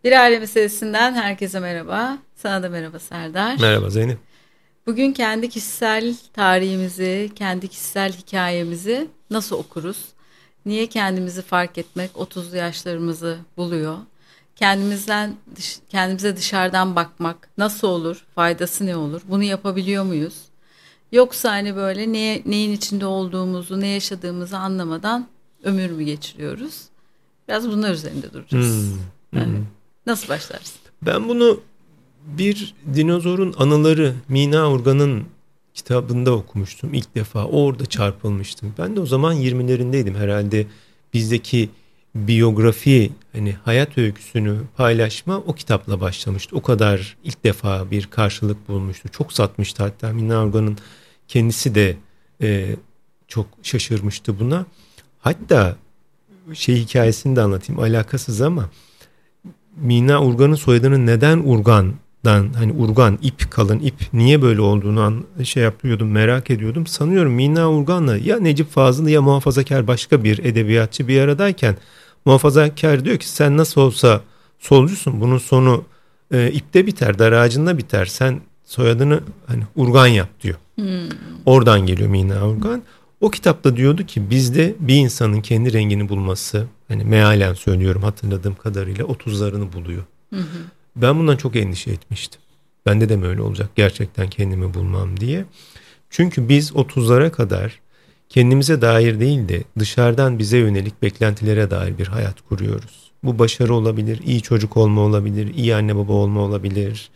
Bir aile meselesinden herkese merhaba. Sana da merhaba Serdar. Merhaba Zeynep. Bugün kendi kişisel tarihimizi, kendi kişisel hikayemizi nasıl okuruz? Niye kendimizi fark etmek 30'lu yaşlarımızı buluyor? Kendimize dışarıdan bakmak nasıl olur? Faydası ne olur? Bunu yapabiliyor muyuz? Yoksa hani böyle neyin içinde olduğumuzu, ne yaşadığımızı anlamadan ömür mü geçiriyoruz? Biraz bunlar üzerinde duracağız. Hı Evet. hı. Nasıl başlarsın? Ben bunu bir dinozorun anıları Mina Urgan'ın kitabında okumuştum ilk defa. Orada çarpılmıştım. Ben de o zaman 20'lerindeydim herhalde. Bizdeki biyografi, hani hayat öyküsünü paylaşma o kitapla başlamıştı. O kadar ilk defa bir karşılık bulmuştu. Çok satmıştı hatta. Mina Urgan'ın kendisi de çok şaşırmıştı buna. Hatta hikayesini de anlatayım, alakasız ama Mina Urgan'ın soyadının neden Urgan'dan, hani Urgan ip, kalın ip, niye böyle olduğunu yapıyordum, merak ediyordum. Sanıyorum Mina Urgan'la ya Necip Fazıl ya muhafazakar başka bir edebiyatçı bir aradayken muhafazakar diyor ki sen nasıl olsa solcusun, bunun sonu ipte biter, dar ağacında biter, sen soyadını hani Urgan yap diyor. Oradan geliyor Mina Urgan. O kitapta diyordu ki bizde bir insanın kendi rengini bulması, hani mealen söylüyorum hatırladığım kadarıyla 30'larını buluyor. Hı hı. Ben bundan çok endişe etmiştim. Bende de mi öyle olacak gerçekten kendimi bulmam diye. Çünkü biz 30'lara kadar kendimize dair değil de dışarıdan bize yönelik beklentilere dair bir hayat kuruyoruz. Bu başarı olabilir, iyi çocuk olma olabilir, iyi anne baba olma olabilir,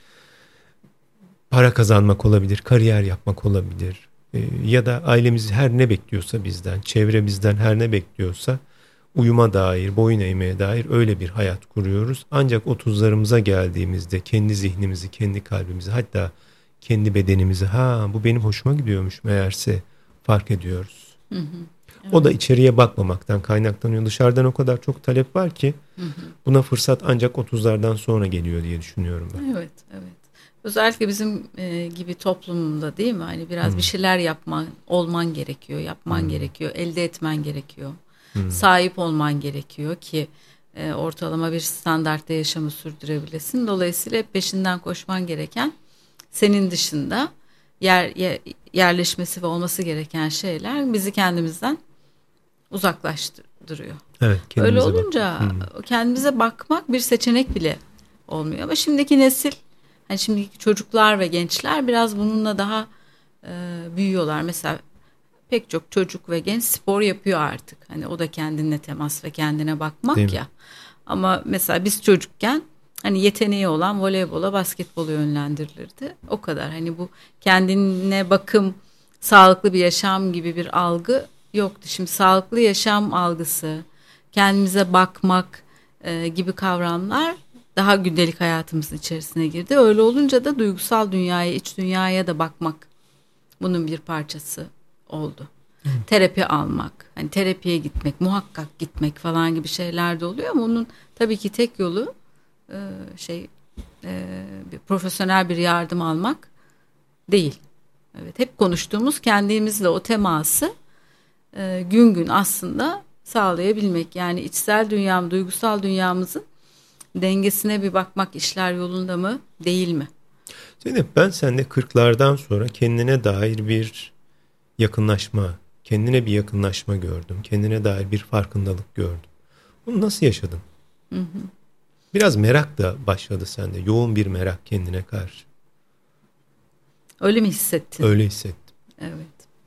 para kazanmak olabilir, kariyer yapmak olabilir. Ya da ailemiz her ne bekliyorsa bizden, çevre bizden her ne bekliyorsa uyuma dair, boyun eğmeye dair öyle bir hayat kuruyoruz. Ancak 30'larımıza geldiğimizde kendi zihnimizi, kendi kalbimizi, hatta kendi bedenimizi, bu benim hoşuma gidiyormuş meğerse fark ediyoruz. Hı hı. O da Evet. içeriye bakmamaktan kaynaklanıyor. Dışarıdan o kadar çok talep var ki Hı hı. buna fırsat ancak 30'lardan sonra geliyor diye düşünüyorum ben. Evet, evet. Özellikle bizim gibi toplumda değil mi? Hani biraz bir Hmm, şeyler olman gerekiyor, yapman hmm, gerekiyor, elde etmen gerekiyor, hmm. sahip olman gerekiyor ki ortalama bir standartta yaşamı sürdürebilesin. Dolayısıyla hep peşinden koşman gereken, senin dışında yerleşmesi ve olması gereken şeyler bizi kendimizden uzaklaştırıyor. Evet, Öyle kendimize bakmak. olunca kendimize bakmak bir seçenek bile olmuyor. Ama şimdiki nesil, hani şimdiki çocuklar ve gençler biraz bununla daha büyüyorlar. Mesela pek çok çocuk ve genç spor yapıyor artık. Hani o da kendine temas ve kendine Değil bakmak mi? ya. Ama mesela biz çocukken hani yeteneği olan voleybola, basketbola yönlendirilirdi. O kadar. Hani bu kendine bakım, sağlıklı bir yaşam gibi bir algı yoktu. Şimdi sağlıklı yaşam algısı, kendimize bakmak gibi kavramlar daha gündelik hayatımızın içerisine girdi. Öyle olunca da duygusal dünyaya, iç dünyaya da bakmak bunun bir parçası oldu. Terapi almak, hani terapiye gitmek, muhakkak gitmek falan gibi şeyler de oluyor ama onun tabii ki tek yolu e, şey bir profesyonel bir yardım almak değil. Evet, hep konuştuğumuz kendimizle o teması gün gün aslında sağlayabilmek. Yani içsel dünyam, duygusal dünyamızın dengesine bir bakmak, işler yolunda mı, değil mi? Zeynep, ben sende 40'lardan sonra kendine dair bir yakınlaşma, kendine bir yakınlaşma gördüm. Kendine dair bir farkındalık gördüm. Bunu nasıl yaşadın? Hı hı. Biraz merak da başladı sende. Yoğun bir merak kendine karşı. Öyle mi hissettin? Öyle hissettim. Evet.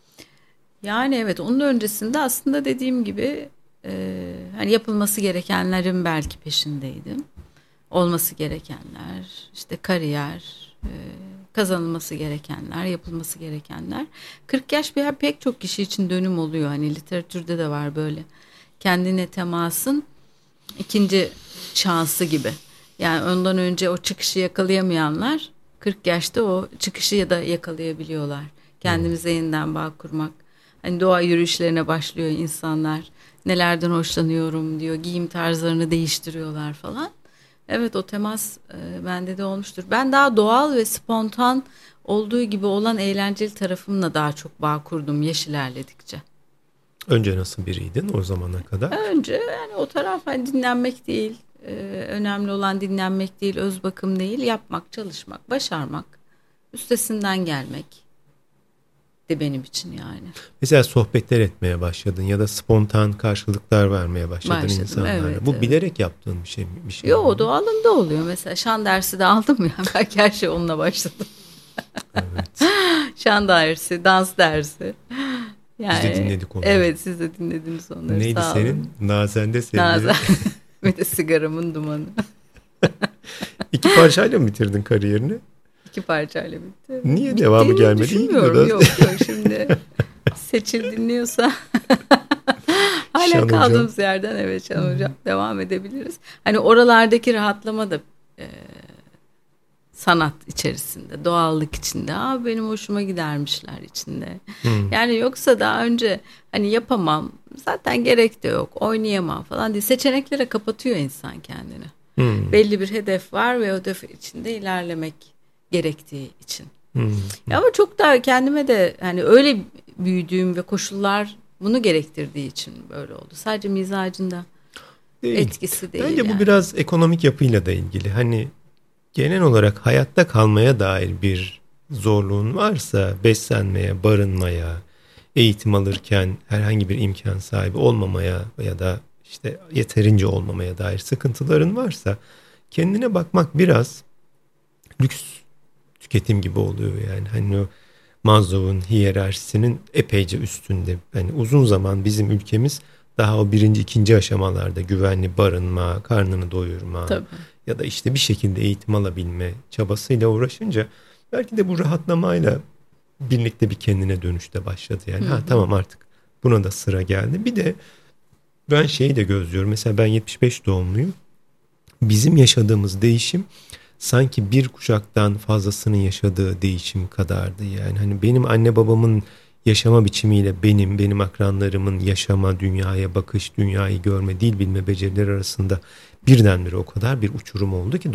Yani evet, onun öncesinde aslında dediğim gibi hani yapılması gerekenlerin belki peşindeydim. Olması gerekenler, işte kariyer, kazanılması gerekenler, yapılması gerekenler. 40 yaş pek çok kişi için dönüm oluyor. Hani literatürde de var böyle. Kendine temasın ikinci şansı gibi. Yani ondan önce o çıkışı yakalayamayanlar 40 yaşta o çıkışı ya da yakalayabiliyorlar. Hmm. Kendimize yeniden bağ kurmak. Hani doğa yürüyüşlerine başlıyor insanlar. Nelerden hoşlanıyorum diyor. Giyim tarzlarını değiştiriyorlar falan. Evet, o temas bende de olmuştur. Ben daha doğal ve spontan olduğu gibi olan eğlenceli tarafımla daha çok bağ kurdum yaş ilerledikçe. Önce nasıl biriydin o zamana kadar? Önce yani o taraf hani dinlenmek değil, önemli olan dinlenmek değil, öz bakım değil, yapmak, çalışmak, başarmak, üstesinden gelmek de benim için yani. Mesela sohbetler etmeye başladın ya da spontan karşılıklar vermeye başladın insanlara. Evet, Bu bilerek yaptığın bir şey mi? Yok, doğalında oluyor. Mesela şan dersi de aldım ya. Belki her şey onunla başladım. Evet. Şan dersi, dans dersi. Yani, biz de dinledik onları. Evet, siz de dinlediniz onları. Neydi sağ senin? olun. Nazen'de sevgili. Nazen. Ve de sigaramın dumanı. 2 parçayla mı bitirdin kariyerini? 2 parçayla bitti. Niye devamı gelmedi? Düşünmüyorum. Yok şimdi Seçil dinliyorsa hala Şan kaldığımız hocam. yerden evet Şan hocam devam edebiliriz. Hani oralardaki rahatlama da sanat içerisinde, doğallık içinde. Benim hoşuma gidermişler içinde. Yani yoksa daha önce hani yapamam, zaten gerek de yok, oynayamam falan diye seçeneklere kapatıyor insan kendini. Belli bir hedef var ve o hedef içinde ilerlemek gerektiği için. Ya ama çok da kendime de hani öyle büyüdüğüm ve koşullar bunu gerektirdiği için böyle oldu. Sadece mizacında etkisi değil. Bence bu biraz ekonomik yapıyla da ilgili. Hani genel olarak hayatta kalmaya dair bir zorluğun varsa beslenmeye, barınmaya, eğitim alırken herhangi bir imkan sahibi olmamaya ya da işte yeterince olmamaya dair sıkıntıların varsa kendine bakmak biraz lüks tüketim gibi oluyor yani. Hani o Maslow'un hiyerarşisinin epeyce üstünde. Yani uzun zaman bizim ülkemiz daha o 1. 2. aşamalarda güvenli barınma, karnını doyurma Tabii. ya da işte bir şekilde eğitim alabilme çabasıyla uğraşınca belki de bu rahatlamayla birlikte bir kendine dönüşte başladı. Yani tamam artık buna da sıra geldi. Bir de ben şeyi de gözlüyorum. Mesela ben 75 doğumluyum. Bizim yaşadığımız değişim sanki bir kuşaktan fazlasının yaşadığı değişim kadardı. Yani hani benim anne babamın yaşama biçimiyle benim akranlarımın yaşama, dünyaya bakış, dünyayı görme, dil bilme becerileri arasında birdenbire o kadar bir uçurum oldu ki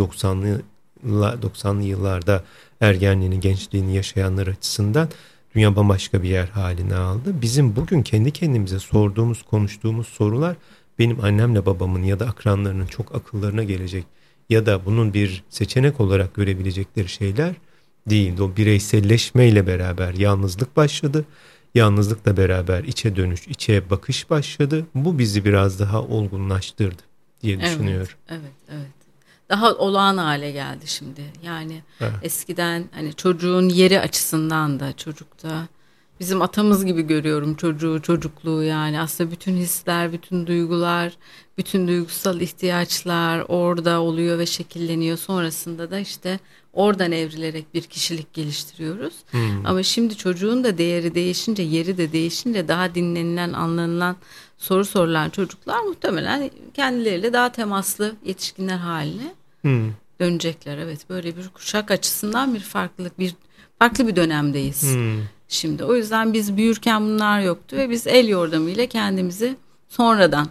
90'lı yıllarda ergenliğini, gençliğini yaşayanlar açısından dünya bambaşka bir yer haline aldı. Bizim bugün kendi kendimize sorduğumuz, konuştuğumuz sorular benim annemle babamın ya da akranlarının çok akıllarına gelecek ya da bunun bir seçenek olarak görebilecekleri şeyler değildi. O bireyselleşmeyle beraber yalnızlık başladı. Yalnızlıkla beraber içe dönüş, içe bakış başladı. Bu bizi biraz daha olgunlaştırdı diye düşünüyorum. Evet. Daha olağan hale geldi şimdi. Yani eskiden hani çocuğun yeri açısından da çocukta bizim atamız gibi görüyorum çocuğu, çocukluğu yani. Aslında bütün hisler, bütün duygular, bütün duygusal ihtiyaçlar orada oluyor ve şekilleniyor. Sonrasında da işte oradan evrilerek bir kişilik geliştiriyoruz. Ama şimdi çocuğun da değeri değişince, yeri de değişince daha dinlenilen, anlanılan, soru sorulan çocuklar muhtemelen kendileriyle daha temaslı yetişkinler haline dönecekler. Evet, böyle bir kuşak açısından bir farklı bir dönemdeyiz. Şimdi o yüzden biz büyürken bunlar yoktu ve biz el yordamıyla kendimizi sonradan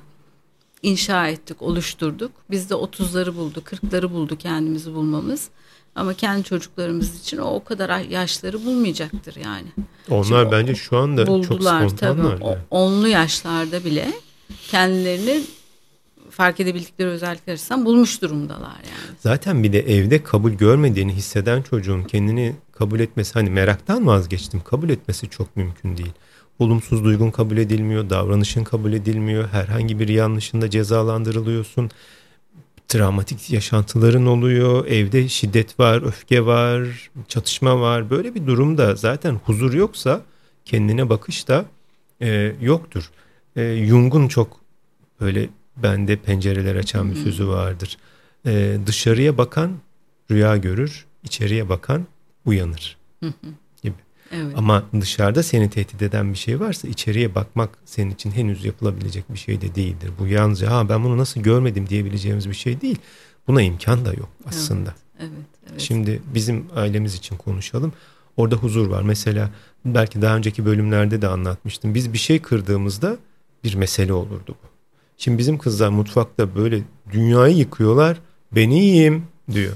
inşa ettik, oluşturduk. Biz de 30'ları buldu, 40'ları buldu kendimizi bulmamız. Ama kendi çocuklarımız için o kadar yaşları bulmayacaktır yani. Onlar şimdi bence şu anda buldular, çok spontanlar. Tabii, 10'lu yaşlarda bile kendilerini fark edebildikleri özellikler açısından bulmuş durumdalar yani. Zaten bir de evde kabul görmediğini hisseden çocuğun kendini kabul etmesi, hani meraktan vazgeçtim, kabul etmesi çok mümkün değil. Olumsuz duygun kabul edilmiyor, davranışın kabul edilmiyor, herhangi bir yanlışında cezalandırılıyorsun. Travmatik yaşantıların oluyor, evde şiddet var, öfke var, çatışma var. Böyle bir durumda zaten huzur yoksa kendine bakış da yoktur. Jung'un çok böyle bende pencereler açan bir sözü vardır. Dışarıya bakan rüya görür, içeriye bakan uyanır gibi. Evet. Ama dışarıda seni tehdit eden bir şey varsa içeriye bakmak senin için henüz yapılabilecek bir şey de değildir. Bu yalnızca ben bunu nasıl görmedim diyebileceğimiz bir şey değil. Buna imkan da yok aslında. Evet. Şimdi bizim ailemiz için konuşalım. Orada huzur var. Mesela belki daha önceki bölümlerde de anlatmıştım. Biz bir şey kırdığımızda bir mesele olurdu bu. Şimdi bizim kızlar mutfakta böyle dünyayı yıkıyorlar. Ben iyiyim diyor.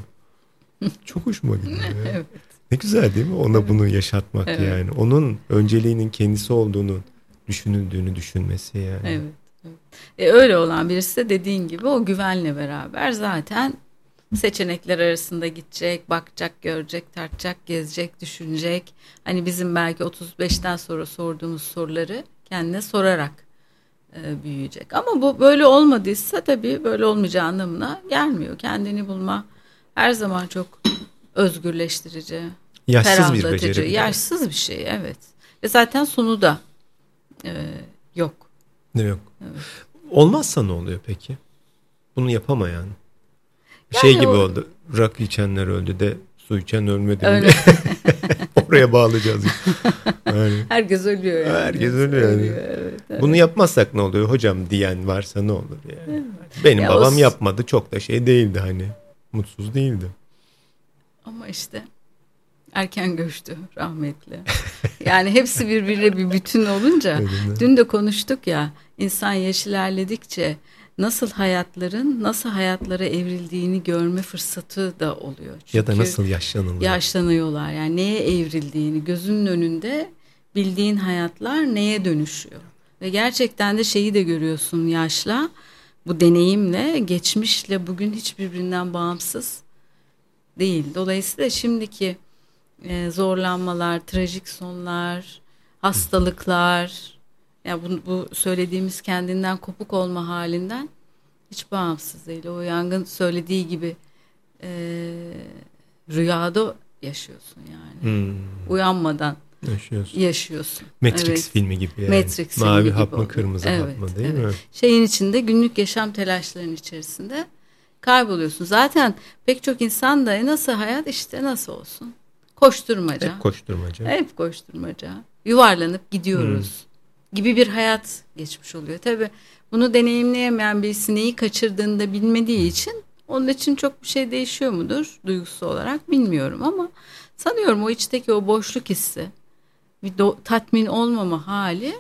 Çok hoşuma gidiyor. Evet. Ne güzel değil mi? Ona bunu yaşatmak yani. Onun önceliğinin kendisi olduğunu düşünüldüğünü düşünmesi yani. Evet. Öyle olan birisi de dediğin gibi o güvenle beraber zaten seçenekler arasında gidecek, bakacak, görecek, tartacak, gezecek, düşünecek. Hani bizim belki 35'ten sonra sorduğumuz soruları kendine sorarak büyüyecek. Ama bu böyle olmadıysa tabii böyle olmayacağı anlamına gelmiyor. Kendini bulma her zaman çok özgürleştirici, yaşsız bir ferahlatıcı, beceri. yaşsız bir şey, evet. Ve zaten sonu da yok. Yok. Evet. Olmazsa ne oluyor peki? Bunu yapamayan. Yani Şey gibi oldu. Rakı içenler öldü de su içen ölmedi mi? Oraya bağlayacağız. Yani. Herkes ölüyor yani. Herkes ölüyor yani. Evet. Bunu yapmazsak ne oluyor hocam diyen varsa ne olur yani. Evet. Benim babam yapmadı, çok da şey değildi hani. Mutsuz değildi. Ama işte erken göçtü rahmetli. Yani hepsi birbiriyle bir bütün olunca dün de konuştuk ya, insan yaş ilerledikçe nasıl hayatlara evrildiğini görme fırsatı da oluyor. Çünkü ya da nasıl yaşlanıyorlar. Yani neye evrildiğini gözünün önünde bildiğin hayatlar neye dönüşüyor. Ve gerçekten de şeyi de görüyorsun yaşla, bu deneyimle, geçmişle bugün hiç birbirinden bağımsız değil. Dolayısıyla şimdiki zorlanmalar, trajik sonlar, hastalıklar, yani bu söylediğimiz kendinden kopuk olma halinden hiç bağımsız değil. O yangın söylediği gibi rüyada yaşıyorsun yani. Uyanmadan yaşıyorsun. Matrix filmi gibi yani. Matrix Mavi filmi hap gibi mı kırmızı hap mı değil mi? Şeyin içinde, günlük yaşam telaşlarının içerisinde kayboluyorsun. Zaten pek çok insan da nasıl hayat, işte nasıl olsun? Koşturmaca. Hep koşturmaca. Yuvarlanıp gidiyoruz gibi bir hayat geçmiş oluyor. Tabii bunu deneyimleyemeyen birisi neyi kaçırdığını da bilmediği için onun için çok bir şey değişiyor mudur duygusu olarak bilmiyorum, ama sanıyorum o içteki o boşluk hissi, bir tatmin olmama hali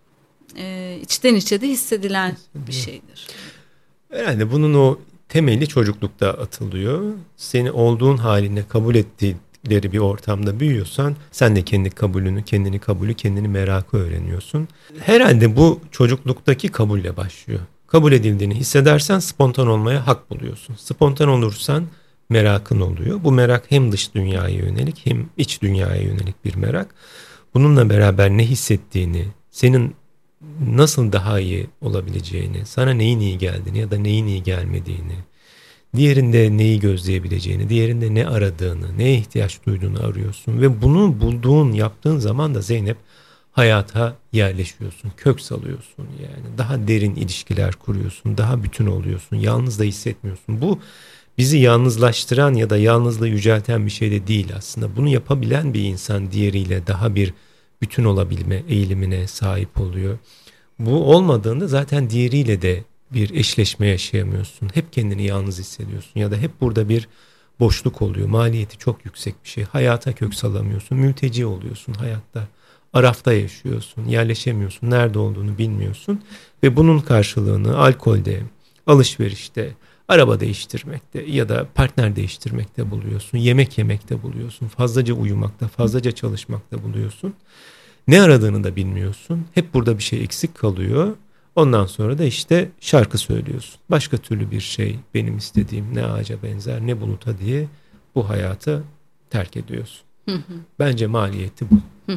içten içe de hissedilen bir şeydir. Herhalde bunun o temeli çocuklukta atılıyor. Seni olduğun haline kabul ettikleri bir ortamda büyüyorsan sen de kendi kabulü, kendini merakı öğreniyorsun. Herhalde bu çocukluktaki kabulle başlıyor. Kabul edildiğini hissedersen spontan olmaya hak buluyorsun. Spontan olursan merakın oluyor. Bu merak hem dış dünyaya yönelik hem iç dünyaya yönelik bir merak. Bununla beraber ne hissettiğini, senin nasıl daha iyi olabileceğini, sana neyin iyi geldiğini ya da neyin iyi gelmediğini, diğerinde neyi gözleyebileceğini, diğerinde ne aradığını, neye ihtiyaç duyduğunu arıyorsun. Ve bunu yaptığın zaman da Zeynep hayata yerleşiyorsun, kök salıyorsun yani. Daha derin ilişkiler kuruyorsun, daha bütün oluyorsun, yalnız da hissetmiyorsun. Bu bizi yalnızlaştıran ya da yalnızlığı yücelten bir şey de değil aslında. Bunu yapabilen bir insan diğeriyle daha bir bütün olabilme eğilimine sahip oluyor. Bu olmadığında zaten diğeriyle de bir eşleşme yaşayamıyorsun. Hep kendini yalnız hissediyorsun ya da hep burada bir boşluk oluyor. Maliyeti çok yüksek bir şey. Hayata kök salamıyorsun. Mülteci oluyorsun hayatta. Arafta yaşıyorsun. Yerleşemiyorsun. Nerede olduğunu bilmiyorsun. Ve bunun karşılığını alkolde, alışverişte, araba değiştirmekte ya da partner değiştirmekte buluyorsun. Yemek yemekte buluyorsun. Fazlaca uyumakta, fazlaca çalışmakta buluyorsun. Ne aradığını da bilmiyorsun. Hep burada bir şey eksik kalıyor. Ondan sonra da işte şarkı söylüyorsun. Başka türlü bir şey, benim istediğim ne ağaca benzer ne buluta diye bu hayatı terk ediyorsun. Bence maliyeti bu. Evet,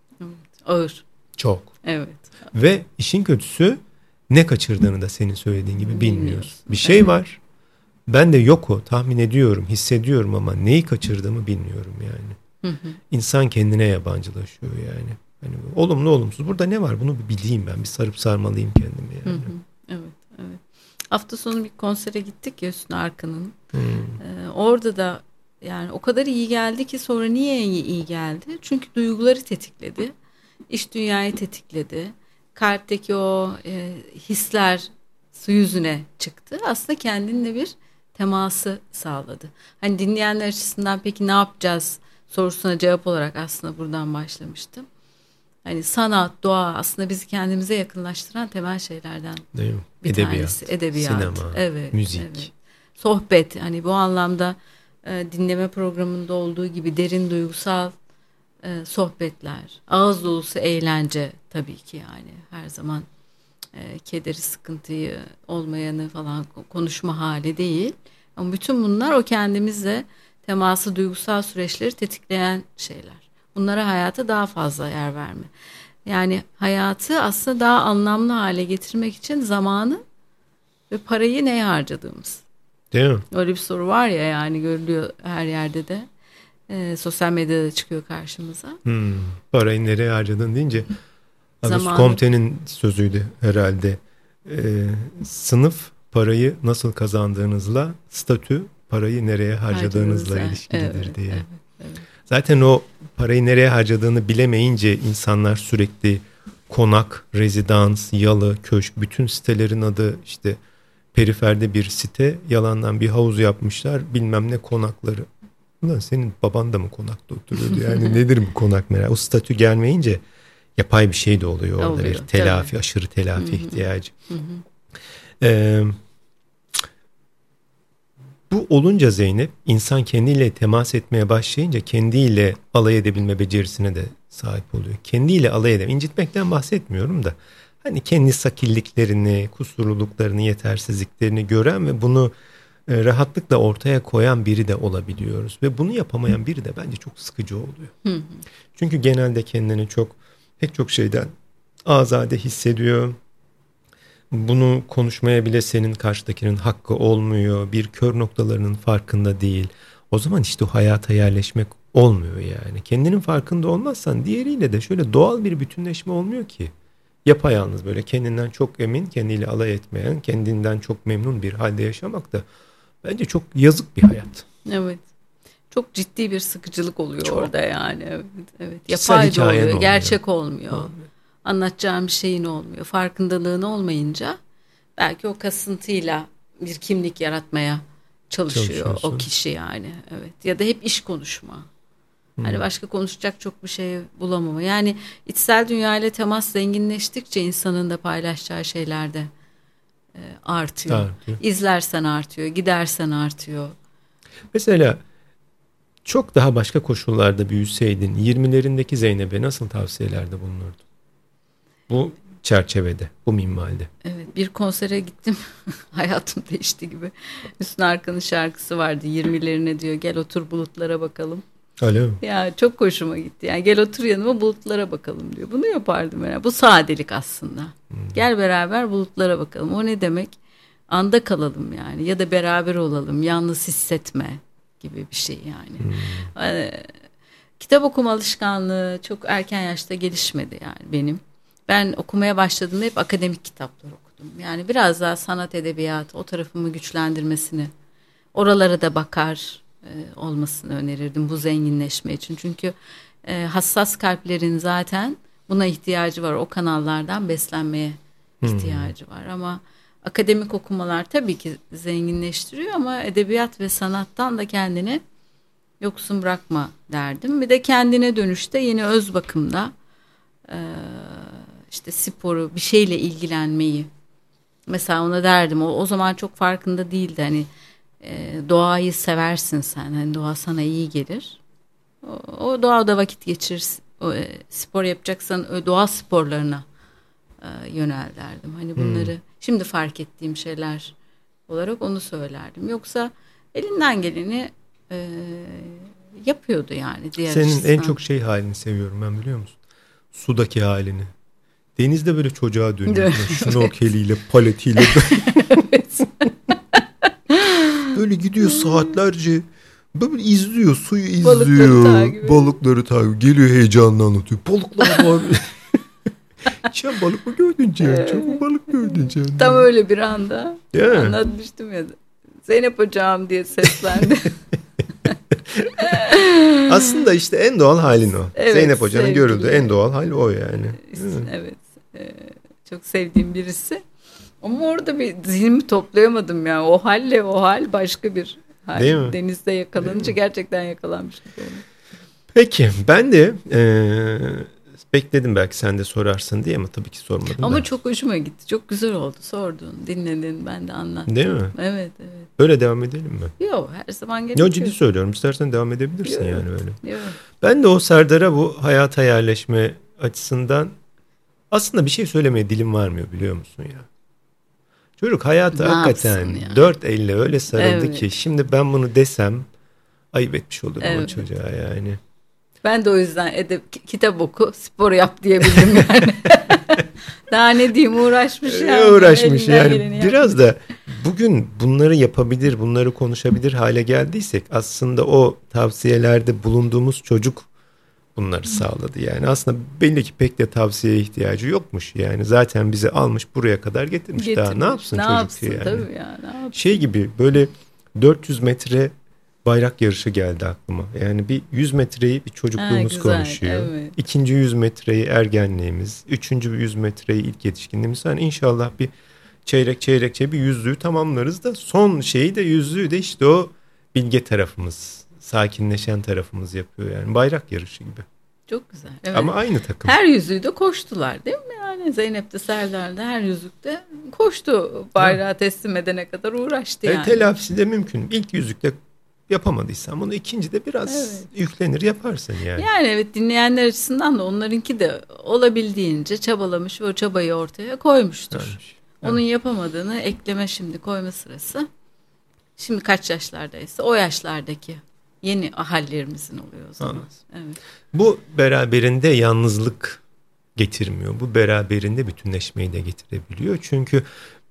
ağır. Çok. Evet. Ve işin kötüsü ne kaçırdığını da senin söylediğin gibi bilmiyorsun. Bir şey var. Ben de yok o, tahmin ediyorum, hissediyorum ama neyi kaçırdığımı bilmiyorum yani. İnsan kendine yabancılaşıyor yani. Hani olumlu olumsuz. Burada ne var? Bunu bir bileyim ben. Bir sarıp sarmalıyım kendimi yani. Evet. Hafta sonu bir konsere gittik ya, Hüsnü Arkan'ın. Orada da yani o kadar iyi geldi ki, sonra niye iyi geldi? Çünkü duyguları tetikledi. İç dünyayı tetikledi. Kalpteki o hisler su yüzüne çıktı. Aslında kendinle bir teması sağladı. Hani dinleyenler açısından peki ne yapacağız sorusuna cevap olarak aslında buradan başlamıştım. Hani sanat, doğa aslında bizi kendimize yakınlaştıran temel şeylerden bir tanesi. Edebiyat, sinema, müzik. Evet. Sohbet, hani bu anlamda dinleme programında olduğu gibi derin duygusal sohbetler, ağız dolusu eğlence tabii ki yani her zaman kederi, sıkıntıyı, olmayanı falan konuşma hali değil. Ama bütün bunlar o kendimizle teması, duygusal süreçleri tetikleyen şeyler. Bunlara hayata daha fazla yer verme. Yani hayatı aslında daha anlamlı hale getirmek için zamanı ve parayı neye harcadığımız. Değil mi? Öyle bir soru var ya, yani görülüyor her yerde de. Sosyal medyada çıkıyor karşımıza. Parayı nereye harcadın deyince Zamanı. Comte'nin sözüydü herhalde. Sınıf parayı nasıl kazandığınızla, statü parayı nereye harcadığınızla ilişkilidir diye. Evet. Zaten o parayı nereye harcadığını bilemeyince insanlar sürekli konak, rezidans, yalı, köşk, bütün sitelerin adı işte periferde bir site, yalandan bir havuz yapmışlar, bilmem ne konakları. Ulan senin baban da mı konakta oturuyordu? Yani nedir bu konak merak? O statü gelmeyince yapay bir şey de oluyor orada. Oluyor, Bir telafi, tabii. aşırı telafi ihtiyacı. Bu olunca Zeynep, insan kendiyle temas etmeye başlayınca kendiyle alay edebilme becerisine de sahip oluyor. Kendiyle alay edemem. İncitmekten bahsetmiyorum da. Hani kendi sakilliklerini, kusurluluklarını, yetersizliklerini gören ve bunu rahatlıkla ortaya koyan biri de olabiliyoruz. Ve bunu yapamayan biri de bence çok sıkıcı oluyor. Çünkü genelde kendini pek çok şeyden azade hissediyor. Bunu konuşmaya bile senin karşıdakinin hakkı olmuyor. Bir kör noktalarının farkında değil. O zaman işte o hayata yerleşmek olmuyor yani. Kendinin farkında olmazsan diğeriyle de şöyle doğal bir bütünleşme olmuyor ki. Yapayalnız böyle kendinden çok emin, kendiyle alay etmeyen, kendinden çok memnun bir halde yaşamak da bence çok yazık bir hayat. Evet. Çok ciddi bir sıkıcılık oluyor orada yani. Evet. Kişisel Yapay da hikayen oluyor, olmuyor. gerçek olmuyor. Anlatacağım bir şeyin olmuyor. Farkındalığın olmayınca belki o kasıntıyla bir kimlik yaratmaya çalışıyor o kişi yani. Evet. Ya da hep iş konuşma. Hani başka konuşacak çok bir şey bulamama. Yani içsel dünya ile temas zenginleştikçe insanın da paylaşacağı şeyler de artıyor. İzlersen artıyor, gidersen artıyor. Mesela çok daha başka koşullarda büyüseydin 20'lerindeki Zeynep'e nasıl tavsiyelerde bulunurdun? Bu çerçevede, bu minvalde. Evet, bir konsere gittim. Hayatım değişti gibi. Hüsnü Arkan'ın şarkısı vardı. 20'lerine diyor, gel otur bulutlara bakalım. Öyle mi? Ya çok hoşuma gitti. Yani gel otur yanıma bulutlara bakalım diyor. Bunu yapardım yani. Bu sadelik aslında. Gel beraber bulutlara bakalım. O ne demek? Anda kalalım yani. Ya da beraber olalım. Yalnız hissetme gibi bir şey yani. Kitap okuma alışkanlığı çok erken yaşta gelişmedi yani benim. Ben okumaya başladığımda hep akademik kitaplar okudum. Yani biraz daha sanat, edebiyat, o tarafımı güçlendirmesini, oralara da bakar olmasını önerirdim bu zenginleşme için. Çünkü hassas kalplerin zaten buna ihtiyacı var. O kanallardan beslenmeye ihtiyacı var. Ama akademik okumalar tabii ki zenginleştiriyor ama edebiyat ve sanattan da kendini yoksun bırakma derdim. Bir de kendine dönüşte yine öz bakımda işte sporu, bir şeyle ilgilenmeyi. Mesela ona derdim. O zaman çok farkında değildi. Hani doğayı seversin sen. Hani doğa sana iyi gelir. O doğada vakit geçir. Spor yapacaksan doğa sporlarına yönel derdim. Hani bunları şimdi fark ettiğim şeyler olarak onu söylerdim. Yoksa elinden geleni yapıyordu yani. Diğer senin açısından. en çok halini seviyorum ben, biliyor musun? Sudaki halini. Denizde böyle çocuğa dönüyorsun. Şnorkeliyle, paletiyle. Böyle gidiyor saatlerce. Böyle izliyor, suyu izliyor. Balıkları takip. Geliyor heyecanla anlatıyor. Balıklar var. Sen balık mı gördün Cihan? Çok balık gördün Cihan. Tam öyle bir anda yeah. Anlatmıştım ya. Zeynep hocam diye seslendi. Aslında işte en doğal halin o. Evet, Zeynep hocanın sevgili. görüldüğü en doğal hal o yani. Evet. Çok sevdiğim birisi. Ama orada bir zihnimi toplayamadım ya. O hal başka bir hal. Değil mi? Denizde yakalanınca gerçekten yakalanmıştık onu. Peki ben de bekledim belki sen de sorarsın diye ama tabii ki sormadım. Ama da. çok hoşuma gitti. Çok güzel oldu. Sordun, dinledin, ben de anlattım. Değil mi? Evet. Böyle devam edelim mi? Yok, her zaman gerekiyor. Yo, ciddi söylüyorum. İstersen devam edebilirsin. Yok, yani öyle. Yok. Ben de o Serdar'a bu hayata yerleşme açısından Aslında bir şey söylemeye dilim varmıyor, biliyor musun ya? Çocuk hayatı Ne hakikaten yani? dört elle öyle sarıldı Evet. ki şimdi ben bunu desem ayıp etmiş olurum o Evet. çocuğa yani. Ben de o yüzden kitap oku, spor yap diyebildim yani. Daha ne diyeyim, uğraşmış yani. Uğraşmış Elinden yani. geleni Biraz yapmış. da bugün bunları yapabilir, bunları konuşabilir hale geldiysek aslında o tavsiyelerde bulunduğumuz çocuk bunları sağladı. Yani aslında belli ki pek de tavsiyeye ihtiyacı yokmuş yani. Zaten bizi almış buraya kadar getirmiş. Daha ne yapsın Ne çocuk yapsın yani. tabii ya, ne yapsın. Şey gibi böyle 400 metre bayrak yarışı geldi aklıma. Yani bir 100 metreyi bir çocukluğumuz güzel, konuşuyor. evet. İkinci 100 metreyi ergenliğimiz. Üçüncü 100 metreyi ilk yetişkinliğimiz. Yani inşallah bir çeyrekçe bir yüzlüğü tamamlarız da son şeyi de yüzlüğü de işte o bilge tarafımız, sakinleşen tarafımız yapıyor yani. Bayrak yarışı gibi. Çok güzel. Evet. Ama aynı takım. Her yüzüğü de koştular değil mi? Yani Zeynep de Serdar da her yüzükte koştu. Bayrağı teslim edene kadar uğraştı yani. Telafisi de mümkün. İlk yüzükte yapamadıysan bunu ikincide biraz yüklenir yaparsın yani. Yani evet, dinleyenler açısından da onlarınki de olabildiğince çabalamış ve o çabayı ortaya koymuştur. Evet. Onun yapamadığını ekleme, şimdi koyma sırası. Şimdi kaç yaşlardaysa o yaşlardaki yeni hallerimizin oluyor o zaman. Evet. Bu beraberinde yalnızlık getirmiyor. Bu beraberinde bütünleşmeyi de getirebiliyor. Çünkü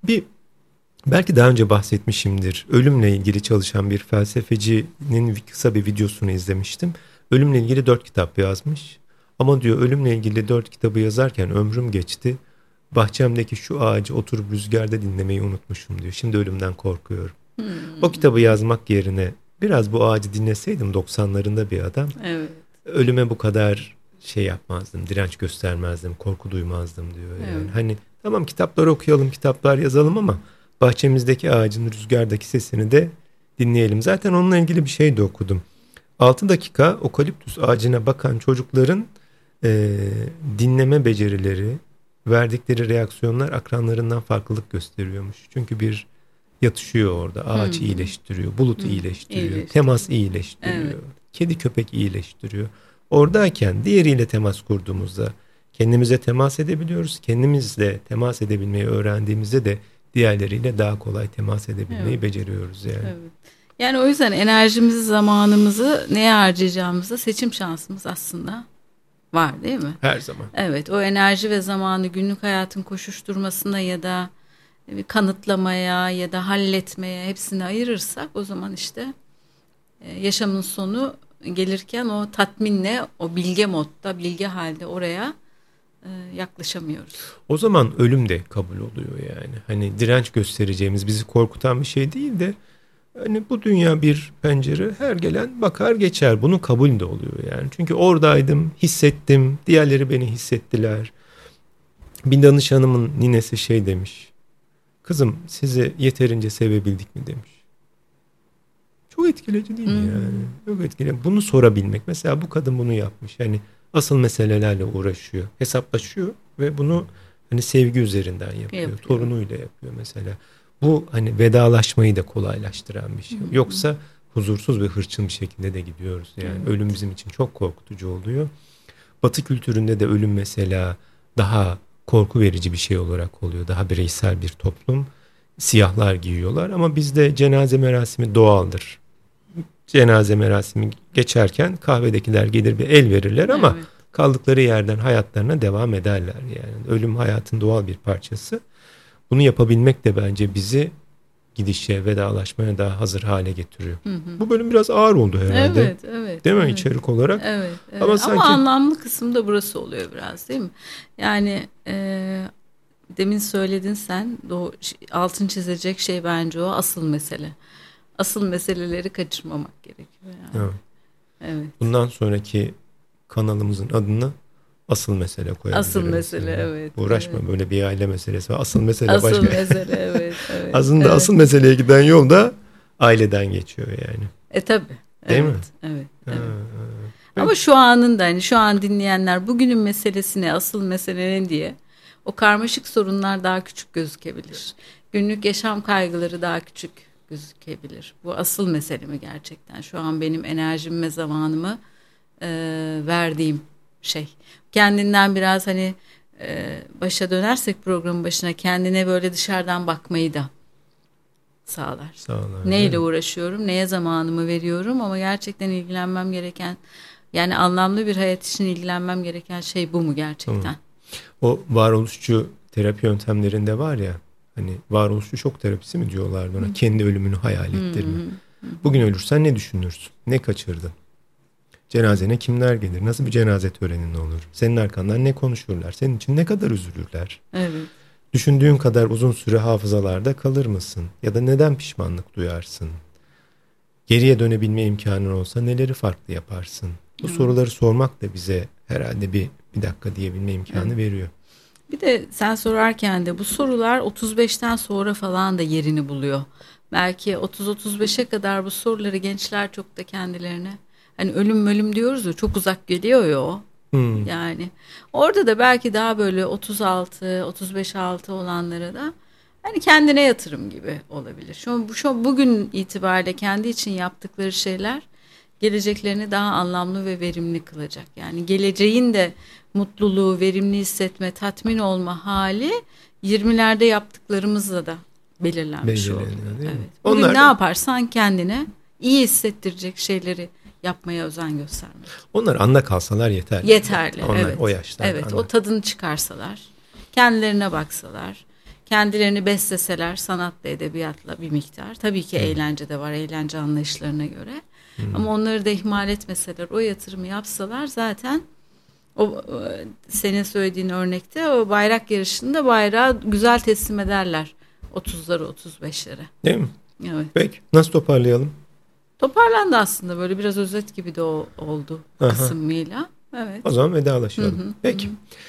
belki daha önce bahsetmişimdir. Ölümle ilgili çalışan bir felsefecinin kısa bir videosunu izlemiştim. Ölümle ilgili 4 kitap yazmış. Ama diyor ölümle ilgili 4 kitabı yazarken ömrüm geçti. Bahçemdeki şu ağacı oturup rüzgarda dinlemeyi unutmuşum diyor. Şimdi ölümden korkuyorum. O kitabı yazmak yerine biraz bu ağacı dinleseydim 90'larında bir adam. Evet. Ölüme bu kadar şey yapmazdım, direnç göstermezdim, korku duymazdım diyor. Yani. Evet. Hani tamam kitaplar okuyalım, kitaplar yazalım ama bahçemizdeki ağacın rüzgardaki sesini de dinleyelim. Zaten onunla ilgili bir şey de okudum. 6 dakika okaliptüs ağacına bakan çocukların dinleme becerileri, verdikleri reaksiyonlar akranlarından farklılık gösteriyormuş. Çünkü bir yatışıyor orada, ağaç iyileştiriyor, bulut iyileştiriyor, temas iyileştiriyor, Evet. kedi köpek iyileştiriyor. Oradayken diğeriyle temas kurduğumuzda kendimize temas edebiliyoruz. Kendimizle temas edebilmeyi öğrendiğimizde de diğerleriyle daha kolay temas edebilmeyi beceriyoruz yani. Evet. Yani o yüzden enerjimizi, zamanımızı neye harcayacağımızda seçim şansımız aslında var değil mi? Her zaman. Evet, o enerji ve zamanı günlük hayatın koşuşturmasına ya da bir kanıtlamaya ya da halletmeye hepsini ayırırsak o zaman işte yaşamın sonu gelirken o tatminle, o bilge modda, bilge halde oraya yaklaşamıyoruz. O zaman ölüm de kabul oluyor yani. Hani direnç göstereceğimiz, bizi korkutan bir şey değil de hani bu dünya bir pencere, her gelen bakar geçer. Bunun kabul de oluyor yani. Çünkü oradaydım, hissettim, diğerleri beni hissettiler. Bir danışanımın ninesi şey demiş. Kızım sizi yeterince sevebildik mi demiş. Çok etkileyici değil mi yani? Çok etkileyici. Bunu sorabilmek. Mesela bu kadın bunu yapmış. Yani asıl meselelerle uğraşıyor. Hesaplaşıyor ve bunu hani sevgi üzerinden yapıyor. Torunuyla yapıyor mesela. Bu hani vedalaşmayı da kolaylaştıran bir şey. Yoksa huzursuz ve hırçın bir şekilde de gidiyoruz. Yani ölüm bizim için çok korkutucu oluyor. Batı kültüründe de ölüm mesela daha korku verici bir şey olarak oluyor. Daha bireysel bir toplum. Siyahlar giyiyorlar ama bizde cenaze merasimi doğaldır. Cenaze merasimi geçerken kahvedekiler gelir bir el verirler ama kaldıkları yerden hayatlarına devam ederler. Yani ölüm hayatın doğal bir parçası. Bunu yapabilmek de bence bizi gidişe, vedalaşmaya daha hazır hale getiriyor. Bu bölüm biraz ağır oldu herhalde. Evet. Değil mi içerik olarak? Evet. Ama sanki anlamlı kısım da burası oluyor biraz değil mi? Yani demin söyledin sen, altın çizecek şey bence o asıl mesele. Asıl meseleleri kaçırmamak gerekiyor yani. Evet. Bundan sonraki kanalımızın adını asıl mesele koyabiliriz. Asıl mesele evet. Uğraşma böyle bir aile meselesi var. Asıl mesele başka. Asıl mesele evet. Aslında asıl meseleye giden yol da aileden geçiyor yani. Tabii. Değil mi? Evet. Ama şu anın da hani şu an dinleyenler bugünün meselesine asıl meselenin diye o karmaşık sorunlar daha küçük gözükebilir. Günlük yaşam kaygıları daha küçük gözükebilir. Bu asıl mesele mi gerçekten? Şu an benim enerjimi ve zamanımı verdiğim şey. Kendinden biraz hani başa dönersek programın başına, kendine böyle dışarıdan bakmayı da sağlar. Neyle uğraşıyorum, neye zamanımı veriyorum, ama gerçekten ilgilenmem gereken, yani anlamlı bir hayat için ilgilenmem gereken şey bu mu gerçekten? O varoluşçu terapi yöntemlerinde var ya, hani varoluşçu şok terapisi mi diyorlardı ona, kendi ölümünü hayal ettirme. Bugün ölürsen ne düşünürsün, ne kaçırdın? Cenazene kimler gelir, nasıl bir cenaze törenin olur? Senin arkandan ne konuşurlar, senin için ne kadar üzülürler? Evet. Düşündüğün kadar uzun süre hafızalarda kalır mısın? Ya da neden pişmanlık duyarsın? Geriye dönebilme imkanın olsa neleri farklı yaparsın? Bu soruları sormak da bize herhalde bir dakika diyebilme imkanı veriyor. Bir de sen sorarken de bu sorular 35'ten sonra falan da yerini buluyor. Belki 30-35'e kadar bu soruları gençler çok da kendilerine, hani ölüm diyoruz ya, çok uzak geliyor ya o. Yani orada da belki daha böyle 36-35-6 olanlara da hani kendine yatırım gibi olabilir. Şu bugün itibariyle kendi için yaptıkları şeyler geleceklerini daha anlamlı ve verimli kılacak. Yani geleceğin de mutluluğu, verimli hissetme, tatmin olma hali 20'lerde yaptıklarımızla da belirlenmiş oldu. Evet. Bugün ne yaparsan kendine iyi hissettirecek şeyleri yapmaya özen göstermek. Onlar anda kalsalar yeterli. Yeterli. Onlar evet. O yaşlarda. Evet, o tadını çıkarsalar, kendilerine baksalar, kendilerini besleseler sanatla, edebiyatla bir miktar. Tabii ki eğlence de var, eğlence anlayışlarına göre. Ama onları da ihmal etmeseler, o yatırımı yapsalar, zaten o senin söylediğin örnekte o bayrak yarışında bayrağı güzel teslim ederler 30'ları 35'lere. Değil mi? Evet. Peki nasıl toparlayalım? Toparlandı aslında, böyle biraz özet gibi de oldu kısmıyla. Evet. O zaman vedalaşalım. Peki.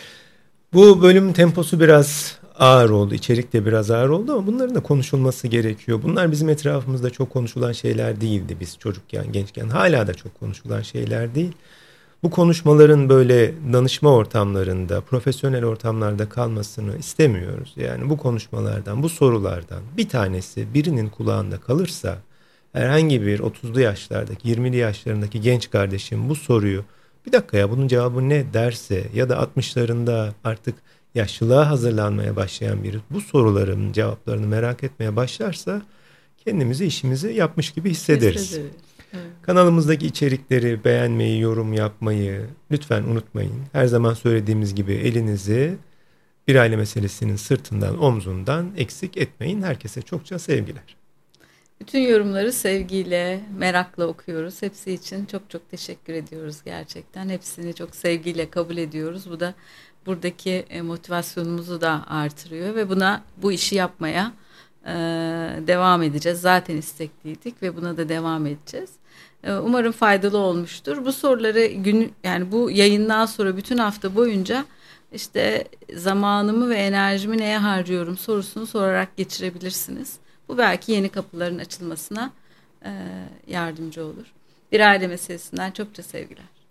Bu bölümün temposu biraz ağır oldu. İçerik de biraz ağır oldu ama bunların da konuşulması gerekiyor. Bunlar bizim etrafımızda çok konuşulan şeyler değildi biz çocukken, gençken. Hala da çok konuşulan şeyler değil. Bu konuşmaların böyle danışma ortamlarında, profesyonel ortamlarda kalmasını istemiyoruz. Yani bu konuşmalardan, bu sorulardan bir tanesi birinin kulağında kalırsa, herhangi bir 30'lu yaşlardaki, 20'li yaşlarındaki genç kardeşim bu soruyu, bir dakika ya bunun cevabı ne derse, ya da 60'larında artık yaşlılığa hazırlanmaya başlayan biri bu soruların cevaplarını merak etmeye başlarsa, kendimizi işimizi yapmış gibi hissederiz. Evet. Kanalımızdaki içerikleri beğenmeyi, yorum yapmayı lütfen unutmayın. Her zaman söylediğimiz gibi elinizi Bir Aile Meselesi'nin sırtından, omzundan eksik etmeyin. Herkese çokça sevgiler. Bütün yorumları sevgiyle, merakla okuyoruz. Hepsi için çok çok teşekkür ediyoruz gerçekten. Hepsini çok sevgiyle kabul ediyoruz. Bu da buradaki motivasyonumuzu da artırıyor ve bu işi yapmaya devam edeceğiz. Zaten istekliydik ve buna da devam edeceğiz. Umarım faydalı olmuştur. Bu soruları yani bu yayından sonra bütün hafta boyunca işte zamanımı ve enerjimi neye harcıyorum sorusunu sorarak geçirebilirsiniz. Bu belki yeni kapıların açılmasına yardımcı olur. Bir Aile Meselesinden çokça sevgiler.